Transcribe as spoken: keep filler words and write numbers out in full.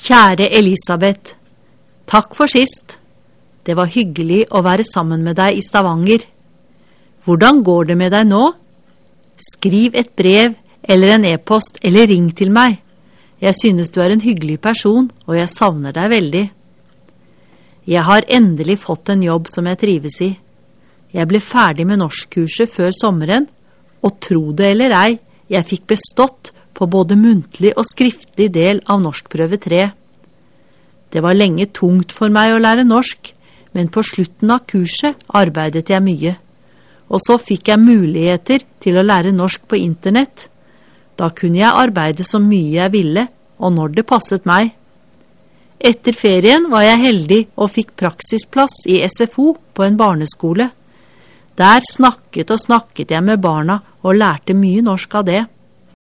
Kjære Elisabeth, takk for sist. Det var hyggelig å være sammen med deg i Stavanger. Hvordan går det med deg nå? Skriv et brev eller en e-post eller ring til meg. Jeg synes du er en hyggelig person, og jeg savner deg veldig. Jeg har endelig fått en jobb som jeg trives i. Jeg ble ferdig med norskkurset før sommeren, og tro det eller ei, jeg fikk bestått på både muntlig og skriftlig del av norskprøve tre. Det var lenge tungt for meg å lære norsk, men på slutten av kurset arbeidet jeg mye. Og så fikk jeg muligheter til å lære norsk på internett. Da kunne jeg arbeide så mye jeg ville, og når det passet meg. Etter ferien var jeg heldig og fikk praksisplass i S F O på en barneskole. Der snakket og snakket jeg med barna og lærte mye norsk av det.